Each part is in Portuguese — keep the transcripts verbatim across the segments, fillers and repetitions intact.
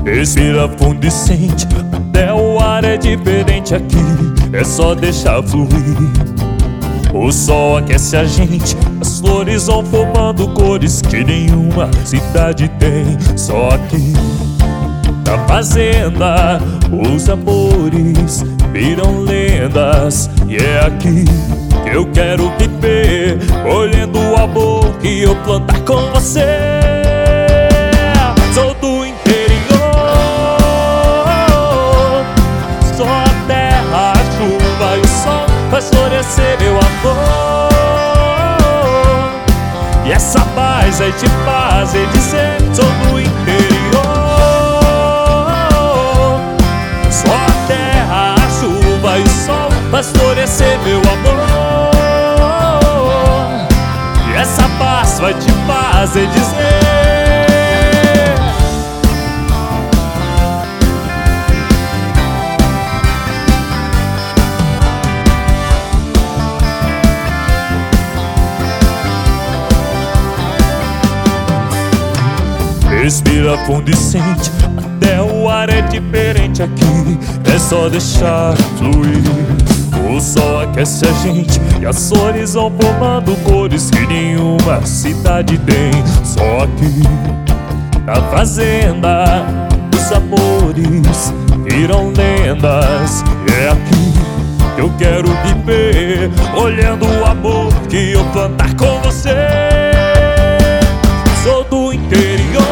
Respira fundo e sente, até o ar é diferente aqui. É só deixar fluir. O sol aquece a gente, as flores vão formando cores que nenhuma cidade tem. Só aqui na fazenda os amores viram lendas. E é aqui que eu quero viver, colhendo o amor que eu plantar com você. Sou do interior, só a terra, a chuva e o sol faz florescer meu amor. E essa paz vai te fazer dizer: sou do interior. Só a terra, a chuva e o sol faz florescer meu amor. E essa paz vai te fazer dizer: respira fundo e sente, até o ar é diferente aqui. É só deixar fluir. O sol aquece a gente e as flores vão formando cores que nenhuma cidade tem. Só aqui na fazenda os amores viram lendas. E é aqui que eu quero viver, olhando o amor que eu plantar com você. Sou do interior,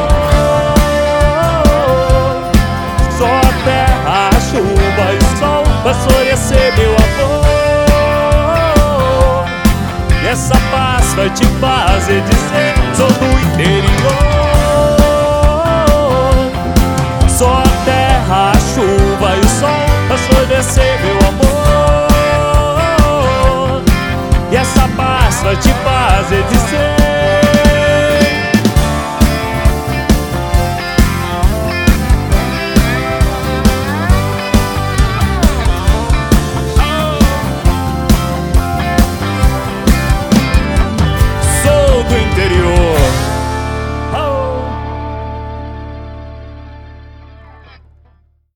só a terra, a chuva e o sol faz florescer meu amor. E essa paz vai te fazer dizer: sou do interior. Só a terra, a chuva e o sol faz florescer meu amor. E essa paz vai te fazer dizer: